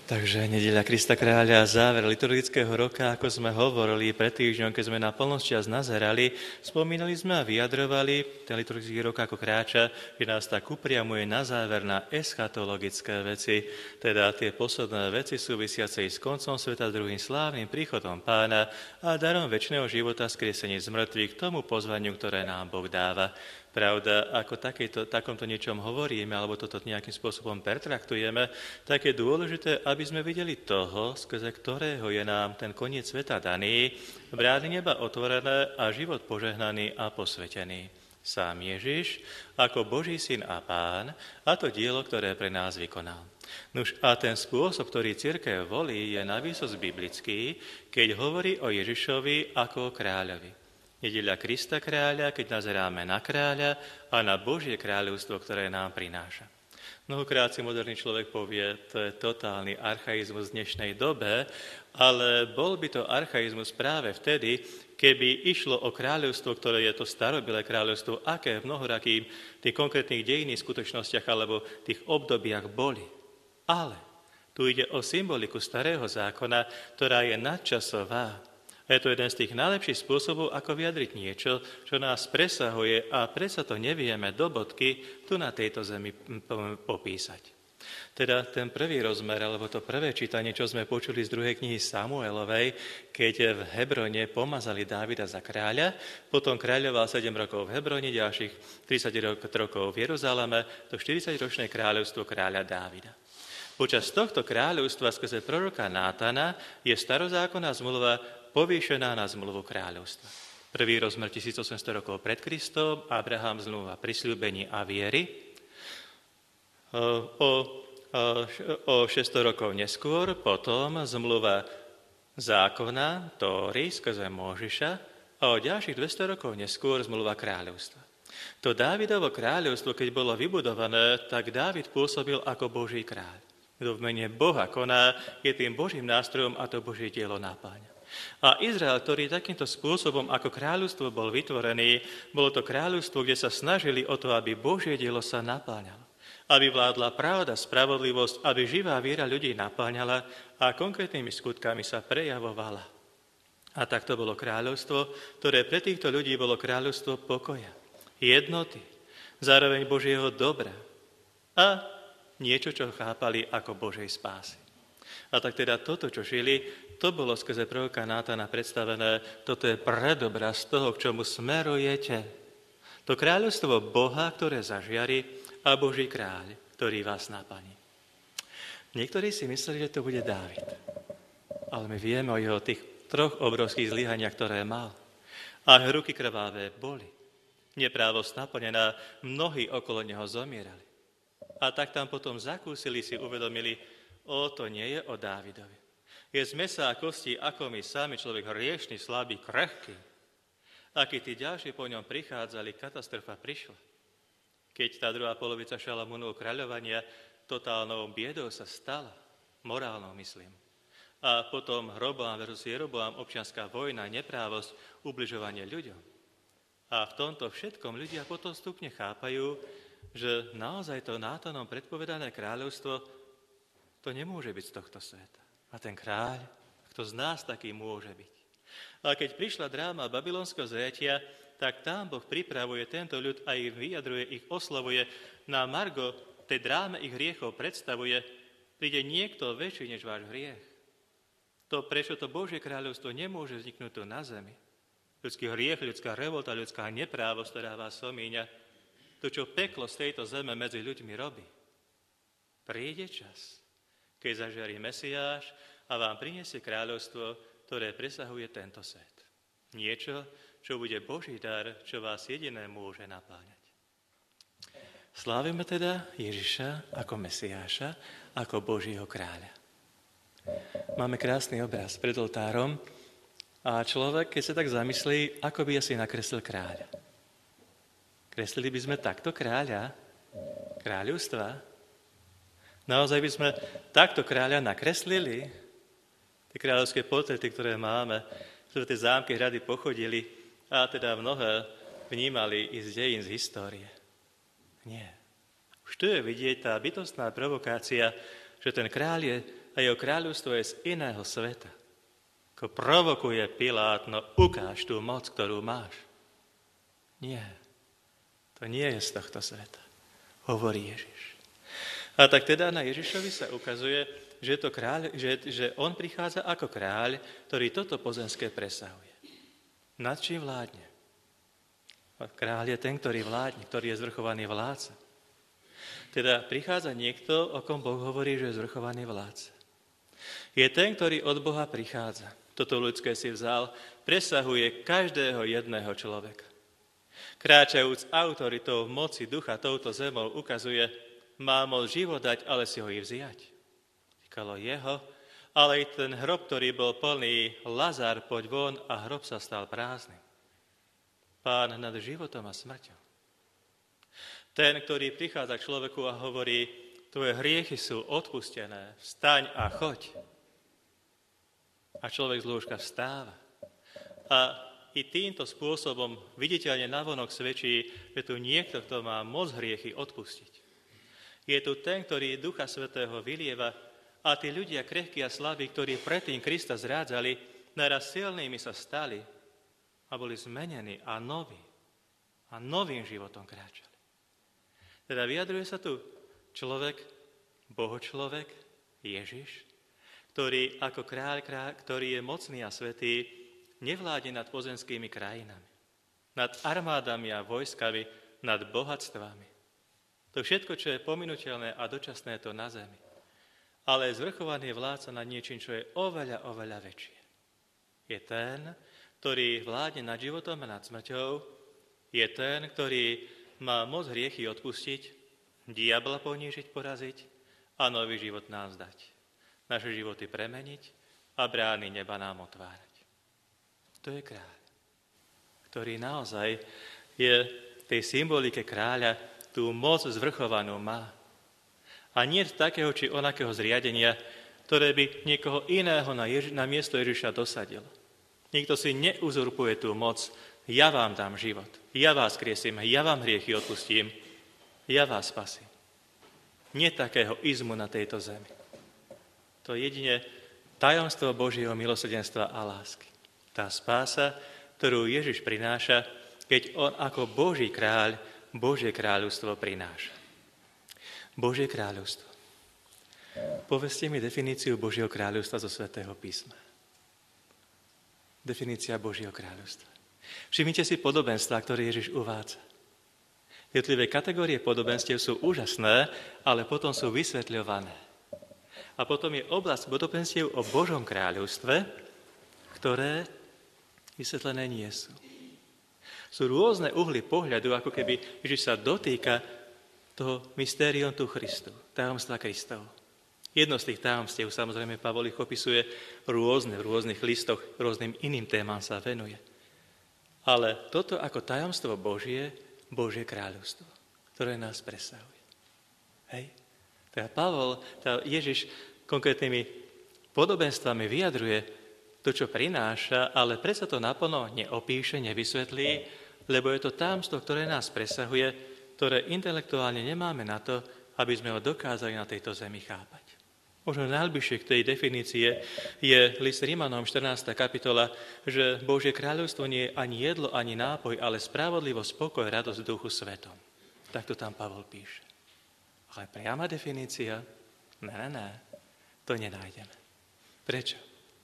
Takže nedeľa Krista kráľa, záver liturgického roka, ako sme hovorili pred týždňom, keď sme na plnosťas nazerali, spomínali sme a vyjadrovali ten liturgický rok ako kráča, že nás tak upriamuje na záver na eschatologické veci, teda tie posledné veci súvisiace s koncom sveta, druhým slávnym príchodom Pána a darom večného života skriesenie z mŕtvych k tomu pozvaniu, ktoré nám Boh dáva. Pravda, ako takomto niečom hovoríme, alebo toto nejakým spôsobom pertraktujeme, tak je dôležité, aby sme videli toho, skrze ktorého je nám ten koniec sveta daný, brány neba otvorené a život požehnaný a posvetený. Sám Ježiš, ako Boží syn a Pán, a to dielo, ktoré pre nás vykonal. Nuž a ten spôsob, ktorý cirkev volí, je navýsost biblický, keď hovorí o Ježišovi ako o kráľovi. Nedeľa Krista kráľa, keď nazeráme na kráľa a na Božie kráľovstvo, ktoré nám prináša. Mnohokrát si moderný človek povie, to je totálny archaizmus v dnešnej dobe, ale bol by to archaizmus práve vtedy, keby išlo o kráľovstvo, ktoré je to starobilé kráľovstvo, aké v mnohorakých tých konkrétnych dejinných skutočnostiach alebo tých obdobiach boli. Ale tu ide o symboliku starého zákona, ktorá je nadčasová. A je to jeden z tých najlepších spôsobov, ako vyjadriť niečo, čo nás presahuje a predsa to nevieme do bodky tu na tejto zemi popísať. Teda ten prvý rozmer, alebo to prvé čítanie, čo sme počuli z druhej knihy Samuelovej, keď v Hebrone pomazali Dávida za kráľa, potom kráľoval 7 rokov v Hebrone, ďalších 30 rokov v Jeruzaleme, to 40-ročné kráľovstvo kráľa Dávida. Počas tohto kráľovstva skrze proroka Nátana je starozákonná zmluva povýšená na zmluvu kráľovstva. Prvý rozmer 1800 rokov pred Kristom, Abraham zmluva prisľúbení a viery. O 600 rokov neskôr potom zmluva zákona, Tóry, skrze Móžiša, a o ďalších 200 rokov neskôr zmluva kráľovstva. To Dávidovo kráľovstvo, keď bolo vybudované, tak Dávid pôsobil ako Boží kráľ. Kto v mene Boha koná, je tým Božím nástrojom a to Božie dielo napáňa. A Izrael, ktorý takýmto spôsobom ako kráľovstvo bol vytvorený, bolo to kráľovstvo, kde sa snažili o to, aby Božie dielo sa napáňalo. Aby vládla pravda, spravodlivosť, aby živá viera ľudí napáňala a konkrétnymi skutkami sa prejavovala. A tak to bolo kráľovstvo, ktoré pre týchto ľudí bolo kráľovstvo pokoja, jednoty, zároveň Božieho dobra a niečo, čo chápali ako Božej spásy. A tak teda toto, čo žili, to bolo skrze proroka Nátana predstavené, toto je predobraz toho, k čomu smerujete. To kráľovstvo Boha, ktoré zažiari, a Boží kráľ, ktorý vás naplní. Niektorí si mysleli, že to bude Dávid. Ale my vieme o jeho tých 3 obrovských zlyhaniach, ktoré mal. A ruky krvavé boli. Neprávosť naplnená, mnohí okolo neho zomierali. A tak tam potom zakúsili, si uvedomili, to nie je o Dávidovi. Je z mesa a kosti, ako my sami, človek hriešný, slabý, krehký. A keď tí ďalší po ňom prichádzali, katastrofa prišla. Keď tá druhá polovica Šalamúnovho kráľovania totálnou biedou sa stala, morálnou myslím. A potom Roboam versus Jeroboam, občianská vojna, neprávosť, ubližovanie ľuďom. A v tomto všetkom ľudia potom stupne chápajú, že naozaj to Nátanom predpovedané kráľovstvo to nemôže byť z tohto sveta. A ten kráľ, kto z nás taký môže byť. A keď prišla dráma babylonského zajatia, tak tam Boh pripravuje tento ľud a ich vyjadruje, ich oslavuje. Na margo tej dráme ich hriechov predstavuje, príde niekto väčší než váš hriech. To, prečo to Božie kráľovstvo nemôže vzniknúť tu na zemi. Ľudský hriech, ľudská revolta, ľudská neprávosť, ktorá vás omíňa. To, čo peklo z tejto zeme medzi ľuďmi robí. Príde čas, keď zažiari Mesiáš a vám priniesie kráľovstvo, ktoré presahuje tento svet. Niečo, čo bude Boží dar, čo vás jediné môže napáňať. Slávime teda Ježiša ako Mesiáša, ako Božího kráľa. Máme krásny obraz pred oltárom a človek, keď sa tak zamyslí, ako by asi nakreslil kráľa. Kreslili by sme takto kráľa, kráľovstva? Naozaj by sme takto kráľa nakreslili? Tie kráľovské portréty, ktoré máme, ktoré tie zámky, hrady pochodili, a teda mnohé vnímali i z dejín, z histórie. Nie. Už tu je vidieť tá bytostná provokácia, že ten kráľ je a jeho kráľovstvo je z iného sveta. Ako provokuje Pilát, no ukáž tú moc, ktorú máš. Nie, to nie je z tohto sveta, hovorí Ježiš. A tak teda na Ježišovi sa ukazuje, že, to kráľ, že on prichádza ako kráľ, ktorý toto pozemské presahuje. Nad čím vládne? Kráľ je ten, ktorý vládne, ktorý je zvrchovaný vládca. Teda prichádza niekto, o kom Boh hovorí, že je zvrchovaný vládca. Je ten, ktorý od Boha prichádza. Toto ľudské si vzal, presahuje každého jedného človeka. Kráčajúc autoritou moci ducha touto zemou ukazuje, má moc život dať, ale si ho i vziať. Týkalo jeho, ale i ten hrob, ktorý bol plný, Lazár, poď von, a hrob sa stal prázdnym. Pán nad životom a smrťou. Ten, ktorý prichádza k človeku a hovorí, tvoje hriechy sú odpustené, vstaň a choď. A človek z lôžka vstáva. A i týmto spôsobom viditeľne navonok svedčí, že tu niekto, kto má moc hriechy odpustiť. Je tu ten, ktorý Ducha Svätého vylieva a tí ľudia krehkí a slabí, ktorí predtým Krista zrádzali, naraz silnými sa stali a boli zmenení a noví. A novým životom kráčali. Teda vyjadruje sa tu človek, bohočlovek, Ježiš, ktorý ako kráľ, ktorý je mocný a svätý, nevládne nad pozemskými krajinami, nad armádami a vojskami, nad bohatstvami. To všetko, čo je pominuteľné a dočasné, to na zemi. Ale zvrchovaný vládca nad niečím, čo je oveľa, oveľa väčšie. Je ten, ktorý vládne nad životom a nad smrťou, je ten, ktorý má moc hriechy odpustiť, diabla ponížiť, poraziť a nový život nám dať. Naše životy premeniť a brány neba nám otvárať. To je kráľ, ktorý naozaj je v tej symbolike kráľa tú moc zvrchovanú má. A nie takého či onakého zriadenia, ktoré by niekoho iného na miesto Ježiša dosadilo. Nikto si neuzurpuje tú moc. Ja vám dám život, ja vás kriesím, ja vám hriechy odpustím, ja vás spasím. Nie takého izmu na tejto zemi. To je jedine tajomstvo Božieho milosrdenstva a lásky. Tá spása, ktorú Ježiš prináša, keď on ako Boží kráľ Božie kráľovstvo prináša. Božie kráľovstvo. Povedzte mi definíciu Božieho kráľovstva zo Svätého písma. Definícia Božieho kráľovstva. Všimnite si podobenstvá, ktoré Ježiš uvádza. Jednotlivé kategórie podobenstiev sú úžasné, ale potom sú vysvetľované. A potom je oblasť podobenstiev o Božom kráľovstve, ktoré vysvetlené nie sú. Sú rôzne uhly pohľadu, ako keby Ježiš sa dotýka toho mystérium tu Christu, tajomstva Kristovo. Jedno z tých tajomstiev, samozrejme, Pavol ich opisuje rôzne, v rôznych listoch, rôznym iným témam sa venuje. Ale toto ako tajomstvo Božie, Božie kráľovstvo, ktoré nás presahuje. Hej? Teda Ježiš konkrétnymi podobenstvami vyjadruje to, čo prináša, ale predsa to naplno neopíše, nevysvetlí, lebo je to tajomstvo, ktoré nás presahuje, ktoré intelektuálne nemáme na to, aby sme ho dokázali na tejto zemi chápať. Možno najbližšie k tej definície je list Rímanom 14. kapitola, že Božie kráľovstvo nie je ani jedlo, ani nápoj, ale spravodlivosť, spokoj, radosť v Duchu Svetom. Tak to tam Pavol píše. Ale priama definícia? Ne, to nenájdeme. Prečo?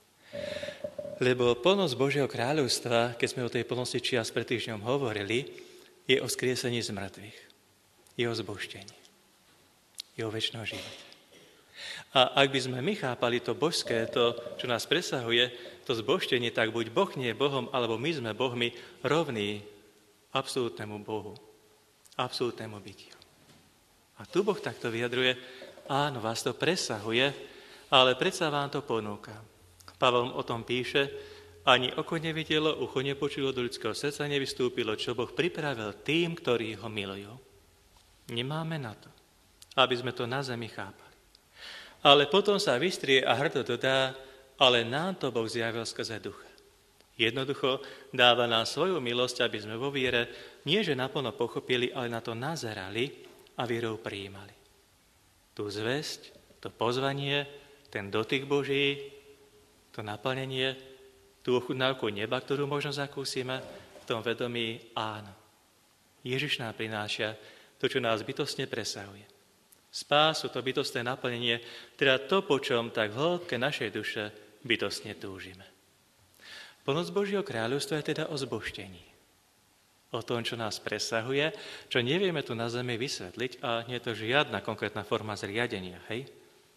Lebo plnosť Božieho kráľovstva, keď sme o tej plnosti čias pred týždňom hovorili, je o skriesení z mŕtvych, je o zbožtení, je o večnom živote. A ak by sme my chápali to božské, to, čo nás presahuje, to zbožtenie, tak buď Boh nie je Bohom, alebo my sme Bohmi rovní absolútnemu Bohu, absolútnemu bytiu. A tu Boh takto vyjadruje, áno, vás to presahuje, ale predsa vám to ponúka. Pavol o tom píše, ani oko nevidelo, ucho nepočulo, do ľudského srdca nevystúpilo, čo Boh pripravil tým, ktorí ho milujú. Nemáme na to, aby sme to na zemi chápali. Ale potom sa vystrie a hrdo dodá, ale nám to Boh zjavil skrze Ducha. Jednoducho dáva nám svoju milosť, aby sme vo viere nie že naplno pochopili, ale na to nazerali a vierou prijímali. Tú zvesť, to pozvanie, ten dotyk Boží, to naplnenie, tú ochutnávku neba, ktorú možno zakúsime, v tom vedomí áno. Ježiš nám prináša to, čo nás bytostne presahuje. Spásu, to bytostné naplnenie, teda to, po čom tak v hĺbke našej duše bytostne túžime. Plnosť Božieho kráľovstva je teda o zbožtení. O tom, čo nás presahuje, čo nevieme tu na zemi vysvetliť a nie je to žiadna konkrétna forma zriadenia, hej?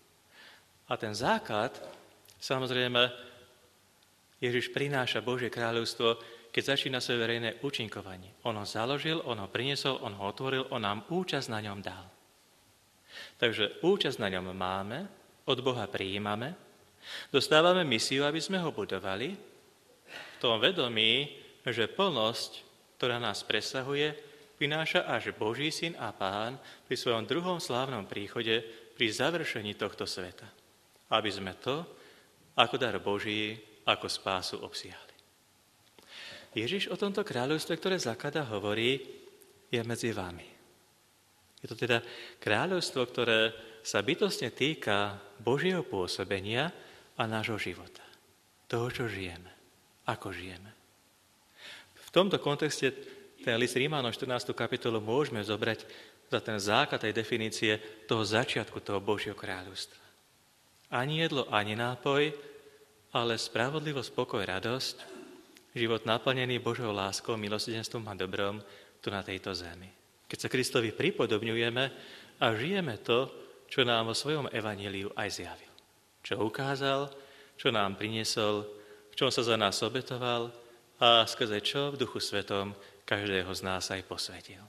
A ten základ, samozrejme, Ježiš prináša Božie kráľovstvo, keď začína svoje verejné účinkovanie. On ho založil, on ho priniesol, on ho otvoril, on nám účasť na ňom dal. Takže účasť na ňom máme, od Boha prijímame, dostávame misiu, aby sme ho budovali, v tom vedomí, že plnosť, ktorá nás presahuje, prináša až Boží syn a Pán pri svojom druhom slávnom príchode, pri završení tohto sveta. Aby sme to, ako dar Boží, ako spásu obsiahli. Ježiš o tomto kráľovstve, ktoré zakladá, hovorí, je medzi vami. Je to teda kráľovstvo, ktoré sa bytostne týka Božieho pôsobenia a nášho života. Toho, čo žijeme. Ako žijeme. V tomto kontexte ten list Rímanom 14. kapitolu môžeme zobrať za ten základ tej definície toho začiatku toho Božieho kráľovstva. Ani jedlo, ani nápoj, ale spravodlivosť, pokoj, radosť, život naplnený Božou láskou, milosrdenstvom a dobrom tu na tejto zemi. Keď sa Kristovi pripodobňujeme a žijeme to, čo nám vo svojom evanjeliu aj zjavil. Čo ukázal, čo nám priniesol, v čom sa za nás obetoval a skrze čo v Duchu Svetom každého z nás aj posvetil.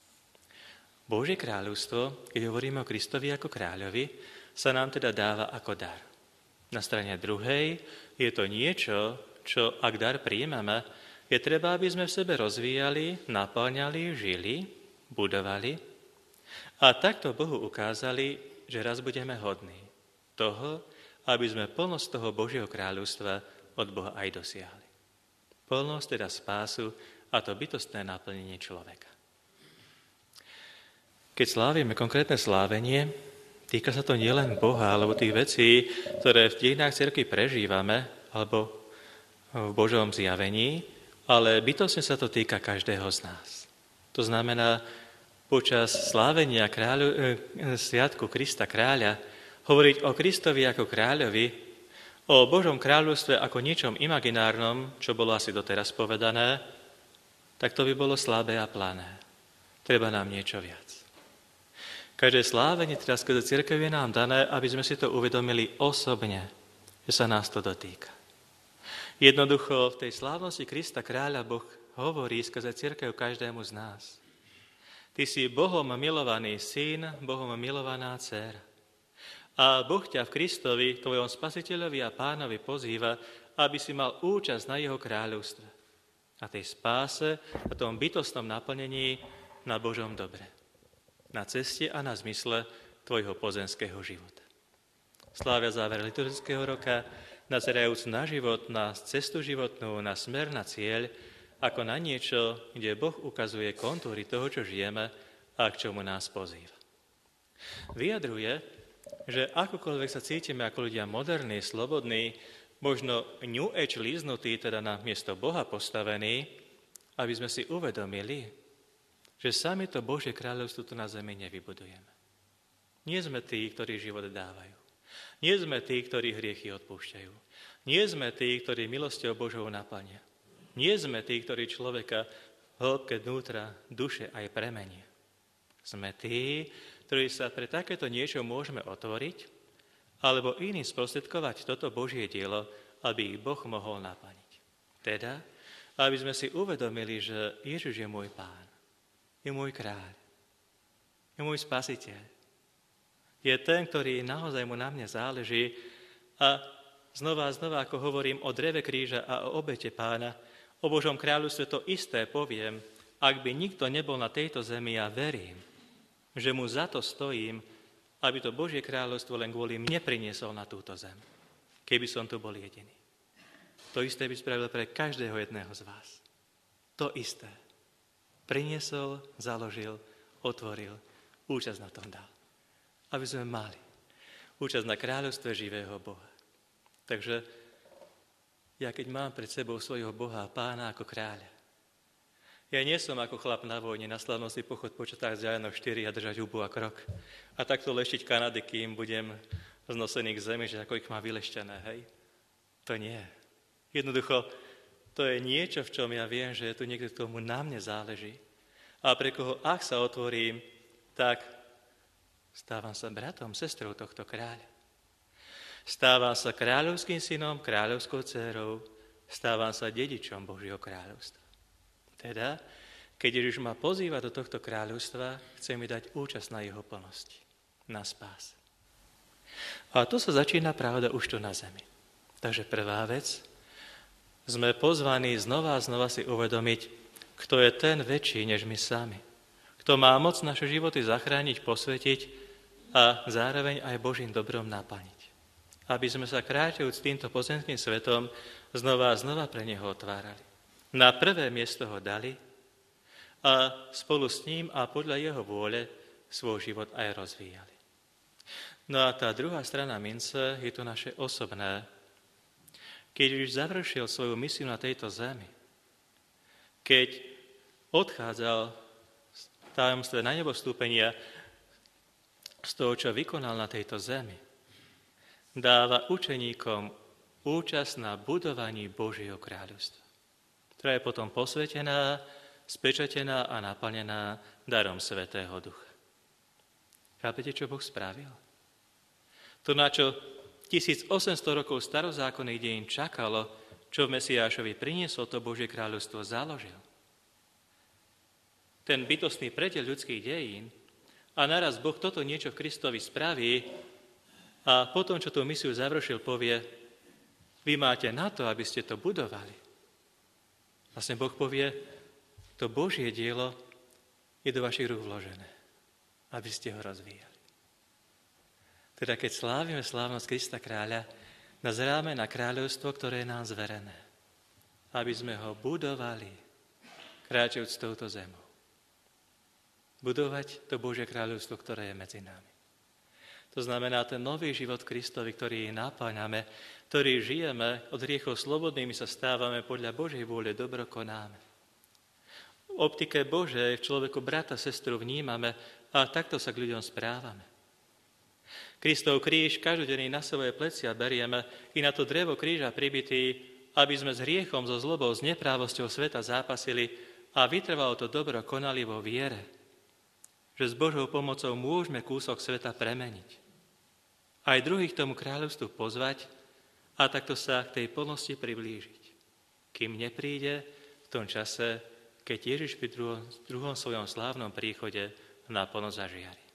Božie kráľovstvo, keď hovoríme o Kristovi ako kráľovi, sa nám teda dáva ako dar. Na strane druhej je to niečo, čo ak dar príjmeme, je treba, aby sme v sebe rozvíjali, naplňali, žili, budovali a takto Bohu ukázali, že raz budeme hodní toho, aby sme plnosť toho Božieho kráľovstva od Boha aj dosiahli. Plnosť teda spásu a to bytostné naplnenie človeka. Keď slávime konkrétne slávenie, týka sa to nielen Boha, alebo tých vecí, ktoré v dejinách cirkvi prežívame, alebo v Božom zjavení, ale bytostne sa to týka každého z nás. To znamená, počas slávenia sviatku Krista kráľa, hovoriť o Kristovi ako kráľovi, o Božom kráľovstve ako niečom imaginárnom, čo bolo asi doteraz povedané, tak to by bolo slabé a plané. Treba nám niečo viac. Každé slávenie teraz skrze cirkev je nám dané, aby sme si to uvedomili osobne, že sa nás to dotýka. Jednoducho v tej slávnosti Krista kráľa Boh hovorí skrze cirkev každému z nás. Ty si Bohom milovaný syn, Bohom milovaná dcéra. A Boh ťa v Kristovi, tvojom spasiteľovi a pánovi pozýva, aby si mal účasť na jeho kráľovstve. Na tej spáse, na tom bytostnom naplnení, na Božom dobre. Na ceste a na zmysle tvojho pozemského života. Slávia záver liturgického roka, nazerajúc na život, na cestu životnú, na smer, na cieľ, ako na niečo, kde Boh ukazuje kontúry toho, čo žijeme a k čomu nás pozýva. Vyjadruje, že akokoľvek sa cítime ako ľudia moderní, slobodní, možno New Age líznutí, teda na miesto Boha postavení, aby sme si uvedomili, že sami to Božie kráľovstvo tu na zemi nevybudujeme. Nie sme tí, ktorí život dávajú. Nie sme tí, ktorí hriechy odpúšťajú. Nie sme tí, ktorí milosťou Božou naplnia. Nie sme tí, ktorí človeka v hĺbke vnútra, duše aj premenia. Sme tí, ktorí sa pre takéto niečo môžeme otvoriť, alebo iným sprostredkovať toto Božie dielo, aby ich Boh mohol naplniť. Teda, aby sme si uvedomili, že Ježiš je môj Pán, je môj kráľ, je môj spasiteľ. Je ten, ktorý naozaj mu na mne záleží a znova, ako hovorím o dreve kríža a o obete Pána, o Božom kráľovstve to isté poviem, ak by nikto nebol na tejto zemi, ja verím, že mu za to stojím, aby to Božie kráľovstvo len kvôli mne priniesol na túto zem, keby som tu bol jediný. To isté by spravil pre každého jedného z vás. To isté. Priniesol, založil, otvoril, účasť na tom dal. Aby sme mali účasť na kráľovstve živého Boha. Takže ja keď mám pred sebou svojho Boha a Pána ako kráľa, ja nie som ako chlap na vojne, na slavnostný pochod počítať vzdialenosť 4 a držať hubu a krok. A takto leštiť Kanady, kým budem znosený k zemi, že ako ich má vylešťané, hej? To nie. Jednoducho, to je niečo, v čom ja viem, že je tu niekto, komu na mne záleží. A pre koho, ak sa otvorím, tak stávam sa bratom, sestrou tohto kráľa. Stávam sa kráľovským synom, kráľovskou dcérou, stávam sa dedičom Božieho kráľovstva. Teda, keď Ježiš ma pozýva do tohto kráľovstva, chce mi dať účasť na jeho plnosti, na spás. A to sa začína pravda už tu na zemi. Takže prvá vec, sme pozvaní znova a znova si uvedomiť, kto je ten väčší než my sami. Kto má moc naše životy zachrániť, posvetiť a zároveň aj Božím dobrom naplniť. Aby sme sa kráťajúc týmto pozemským svetom znova a znova pre neho otvárali. Na prvé miesto ho dali a spolu s ním a podľa jeho vôle svoj život aj rozvíjali. No a tá druhá strana mince je to naše osobné. Keď už završil svoju misiu na tejto zemi, keď odchádzal z tajomstve na nebo vstúpenia z toho, čo vykonal na tejto zemi, dáva učeníkom účasť na budovaní Božieho kráľovstva, ktorá je potom posvetená, spečatená a naplnená darom Svätého Ducha. Chápete, čo Boh spravil? To, na čo 1800 rokov starozákonných dejín čakalo, čo v Mesiášovi priniesol, to Božie kráľovstvo založil. Ten bytostný prediel ľudských dejín a naraz Boh toto niečo v Kristovi spraví a potom, čo tú misiu završil, povie, vy máte na to, aby ste to budovali. Vlastne Boh povie, to Božie dielo je do vašich rúk vložené, aby ste ho rozvíjali. Teda keď slávime slávnosť Krista kráľa, nazeráme na kráľovstvo, ktoré je nám zverené, aby sme ho budovali, kráčajúc touto zemou. Budovať to Božie kráľovstvo, ktoré je medzi nami. To znamená ten nový život Kristovi, ktorý naplňame, ktorý žijeme, od hriechov slobodnými sa stávame, podľa Božej vôle dobro konáme. V optike Božej v človeku brata, sestru vnímame a takto sa k ľuďom správame. Kristov kríž každodenný na svoje plecia berieme i na to drevo kríža pribitý, aby sme s hriechom, so zlobou, s neprávosťou sveta zápasili a vytrvalo to dobro konali vo viere, že s Božou pomocou môžeme kúsok sveta premeniť. Aj druhých k tomu kráľovstvu pozvať a takto sa k tej plnosti priblížiť. Kým nepríde v tom čase, keď Ježiš pri druhom svojom slávnom príchode naplno zažiari.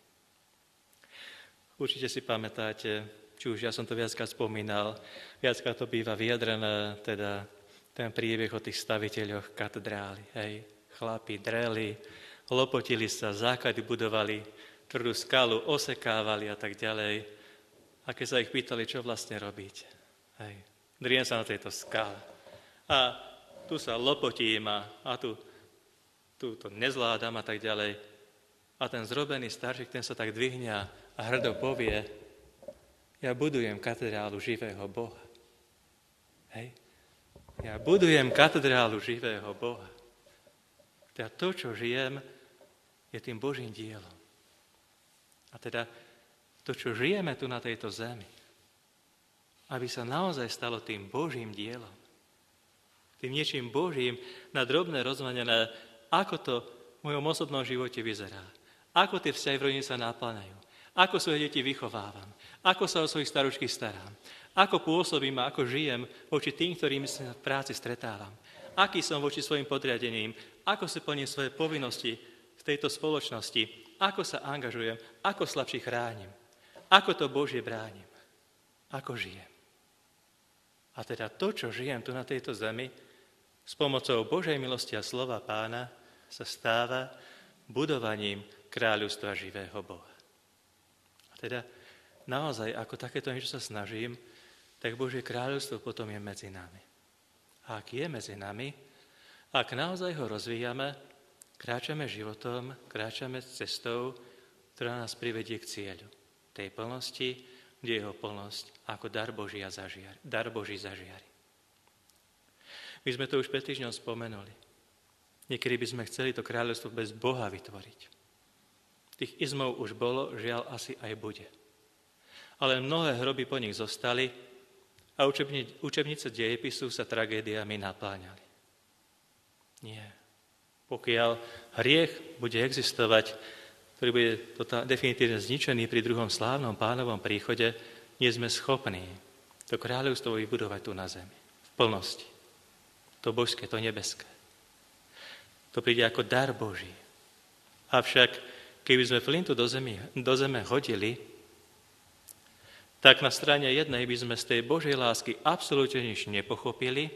Určite si pamätáte, či už ja som to viackrát spomínal, viackrát to býva vyjadrené, teda ten príbeh o tých staviteľoch katedrály. Hej. Chlapi dreli, lopotili sa, základy budovali, tvrdú skalu osekávali a tak ďalej. A keď sa ich pýtali, čo vlastne robíte? Hej, driem sa na tejto skale. A tu sa lopotím a tu to nezvládam a tak ďalej. A ten zrobený staršik, ten sa tak dvihne a hrdo povie, ja budujem katedrálu živého Boha. Hej? Ja budujem katedrálu živého Boha. Teda to, čo žijem, je tým Božím dielom. A teda to, čo žijeme tu na tejto zemi, aby sa naozaj stalo tým Božím dielom, tým niečím Božím na drobné rozmanené, ako to v mojom osobnom živote vyzerá, ako tie vzťahy v rodine sa naplňajú, ako svoje deti vychovávam, ako sa o svojich staručky starám, ako pôsobím a ako žijem voči tým, ktorými sa v práci stretávam, aký som voči svojim podriadeným, ako si plním svoje povinnosti v tejto spoločnosti, ako sa angažujem, ako slabších chránim. Ako to Božie bránim? Ako žijem? A teda to, čo žijem tu na tejto zemi, s pomocou Božej milosti a slova Pána sa stáva budovaním kráľovstva živého Boha. A teda naozaj, ako takéto niečo sa snažím, tak Božie kráľovstvo potom je medzi nami. A ak je medzi nami, ak naozaj ho rozvíjame, kráčame životom, kráčame cestou, ktorá nás privedie k cieľu tej plnosti kde jeho plnosť ako dar Boží zažiari. My sme to už pred týždňom spomenuli. Niekedy by sme chceli to kráľovstvo bez Boha vytvoriť. Tých izmov už bolo, žiaľ asi aj bude. Ale mnohé hroby po nich zostali a učebnice dejepisu sa tragédiami napláňali. Nie. Pokiaľ hriech bude existovať, ktorý bude definitívne zničený pri druhom slávnom Pánovom príchode, nie sme schopní to kráľovstvo vybudovať tu na zemi. V plnosti. To božské, to nebeské. To príde ako dar Boží. Avšak, keby sme flintu do zeme hodili, tak na strane jednej by sme z tej Božej lásky absolútne nič nepochopili,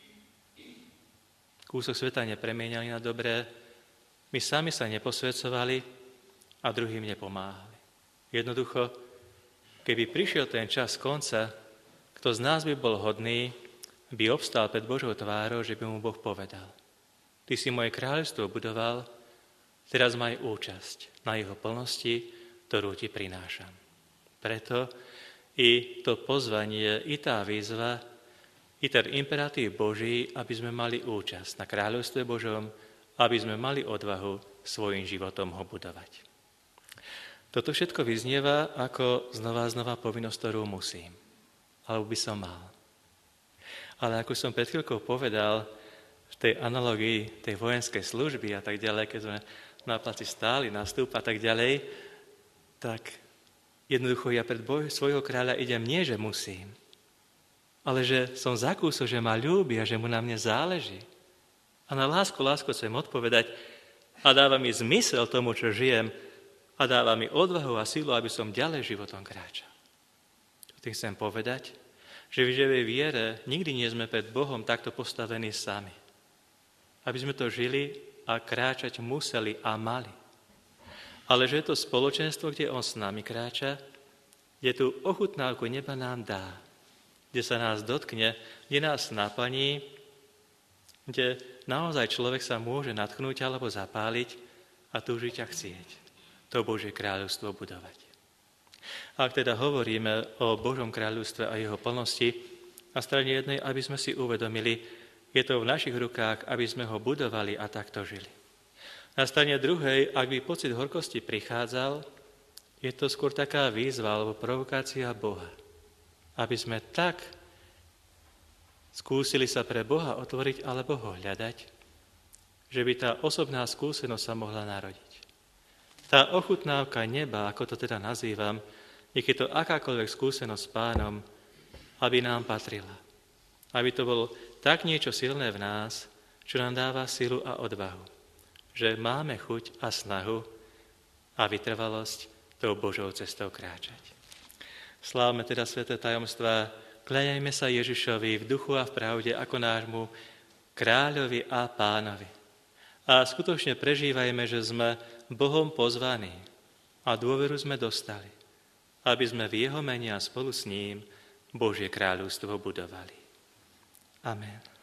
kúsok sveta nepremieniali na dobré, my sami sa neposvedcovali a druhým nepomáhali. Jednoducho, keby prišiel ten čas konca, kto z nás by bol hodný, by obstal pred Božou tvárou, že by mu Boh povedal: Ty si moje kráľovstvo budoval, teraz maj účasť na jeho plnosti, ktorú ti prinášam. Preto i to pozvanie, i tá výzva, i ten imperatív Boží, aby sme mali účasť na kráľovstve Božom, aby sme mali odvahu svojim životom ho budovať. Toto všetko vyznieva ako znova povinnosť, ktorú musím, alebo by som mal. Ale ako som pred chvíľkou povedal, v tej analógii tej vojenskej služby a tak ďalej, keď sme na placi stáli, na stúp a tak ďalej, tak jednoducho ja pred svojho kráľa idem nie, že musím, ale že som zakúsil, že ma ľúbi a že mu na mne záleží. A na lásku chcem odpovedať a dáva mi zmysel tomu, čo žijem a dáva mi odvahu a sílu, aby som ďalej životom kráčal. Tým chcem povedať, že v živej viere nikdy nie sme pred Bohom takto postavení sami. Aby sme to žili a kráčať museli a mali. Ale že je to spoločenstvo, kde on s nami kráča, kde tú ochutnávku neba nám dá, kde sa nás dotkne, kde nás naplní, kde naozaj človek sa môže natknúť alebo zapáliť a túžiť a chcieť to Božie kráľovstvo budovať. Ak teda hovoríme o Božom kráľovstve a jeho plnosti, na strane jednej, aby sme si uvedomili, je to v našich rukách, aby sme ho budovali a takto žili. Na strane druhej, ak by pocit horkosti prichádzal, je to skôr taká výzva alebo provokácia Boha, aby sme tak skúsili sa pre Boha otvoriť alebo ho hľadať, že by tá osobná skúsenosť sa mohla narodiť. Tá ochutnávka neba, ako to teda nazývam, nech je to akákoľvek skúsenosť s Pánom, aby nám patrila. Aby to bolo tak niečo silné v nás, čo nám dáva silu a odvahu. Že máme chuť a snahu a vytrvalosť tou Božou cestou kráčať. Slávme teda sväté tajomstvá, kľaňajme sa Ježišovi v duchu a v pravde ako nášmu kráľovi a pánovi. A skutočne prežívajme, že sme Bohom pozvaní a dôveru sme dostali, aby sme v jeho mene a spolu s ním Božie kráľovstvo budovali. Amen.